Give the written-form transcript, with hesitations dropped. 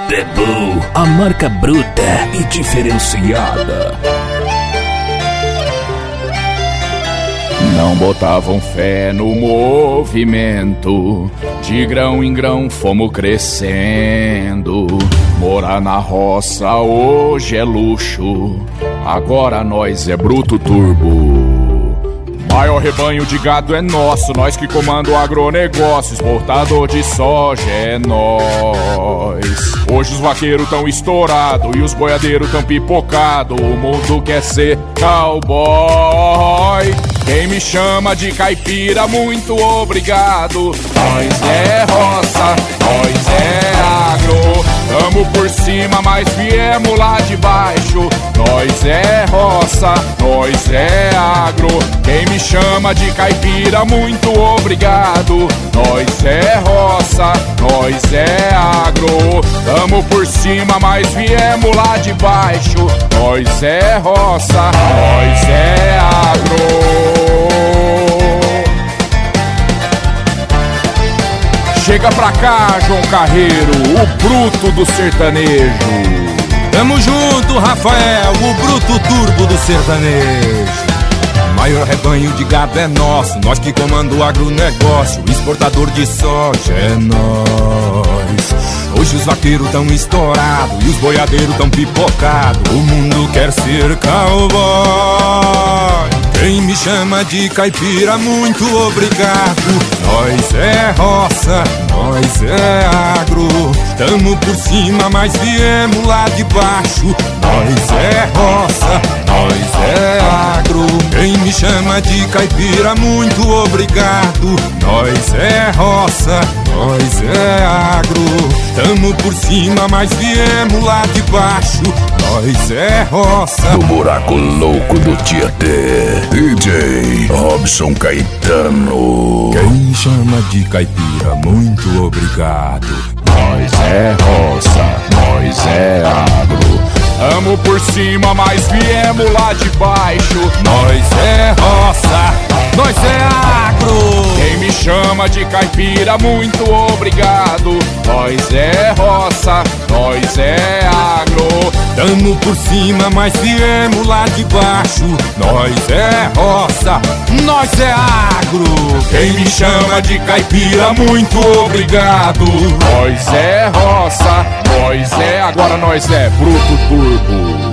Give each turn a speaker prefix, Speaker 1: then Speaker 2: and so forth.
Speaker 1: Debu, a marca bruta e diferenciada. Não botavam fé no movimento, de grão em grão fomos crescendo. Morar na roça hoje é luxo, agora nós é bruto turbo. Maior rebanho de gado é nosso, nós que comanda o agronegócio. Exportador de soja é nós. Hoje os vaqueiros tão estourados e os boiadeiros tão pipocados. O mundo quer ser cowboy. Quem me chama de caipira, muito obrigado. Nós é roça, nós é agro. Tamo por cima, mas viemos lá de baixo. Nós é roça, nós é agro. Quem me chama de caipira, muito obrigado. Nós é roça, nós é agro. Tamo por cima, mas viemos lá de baixo. Nós é roça, nós é agro. Chega pra cá, João Carreiro, o bruto do sertanejo.
Speaker 2: Tamo junto, Rafael, o bruto turbo do sertanejo. Maior rebanho de gado é nosso, nós que comanda o agronegócio. Exportador de soja é nós. Hoje os vaqueiros tão estourados e os boiadeiros tão pipocados. O mundo quer ser cowboy. Quem me chama de caipira, muito obrigado. Nós é roça, nós é agro. Tamo por cima, mas viemos lá de baixo. Nós é roça, nós é agro. Quem me chama de caipira, muito obrigado. Nós é roça, nós é agro. Tamo por cima, mas viemos lá de baixo. Nós é roça.
Speaker 1: No buraco louco do Tietê, DJ Robson Caetano.
Speaker 2: Quem me chama de caipira, muito obrigado.
Speaker 1: Nós é roça, nós é agro.
Speaker 2: Tamo por cima, mas viemos lá de baixo. Nós é roça, nós é agro. Quem me chama de caipira, muito obrigado. Nós é roça, nós é agro. Tamo por cima, mas viemos lá de baixo. Nós é roça, nós é agro. Quem me chama de caipira, muito obrigado.
Speaker 1: Nós é roça, nós é, agora nós é bruto turbo.